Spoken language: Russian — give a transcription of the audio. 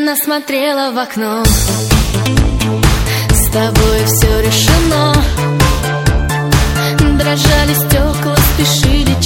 Она смотрела в окно. С тобой все решено. Дрожали стекла, спешили